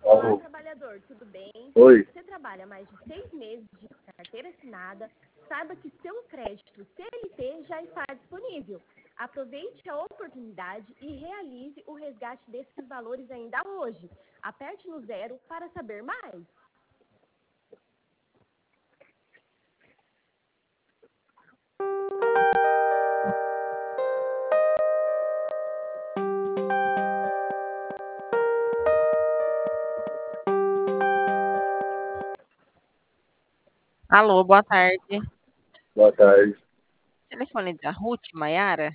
Olá, Alô. trabalhador, tudo bem? Oi. Você trabalha mais de 6 meses de carteira assinada, saiba que seu crédito CLT já está disponível. Aproveite a oportunidade e realize o resgate desses valores ainda hoje. Aperte no 0 para saber mais. Alô, boa tarde. Boa tarde. Telefone da Ruth, Maiara?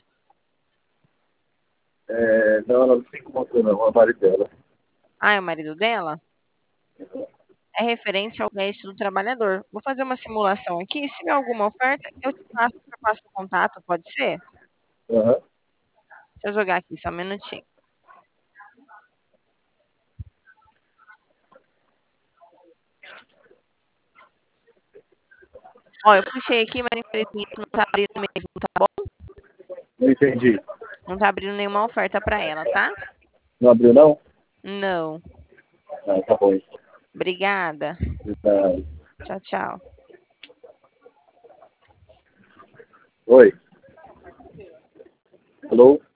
Não, ela não tem como não, é o marido dela. Ah, é o marido dela? É referente ao crédito do trabalhador. Vou fazer uma simulação aqui. Se tiver alguma oferta, eu passo o contato, pode ser? Aham. Deixa eu jogar aqui, só um minutinho. Ó, eu puxei aqui, mas infelizmente não tá abrindo mesmo, tá bom? Não entendi. Não tá abrindo nenhuma oferta pra ela, tá? Não abriu, não? Não. Ah, tá bom. Obrigada. Ah, Tchau, tchau. oi. Alô?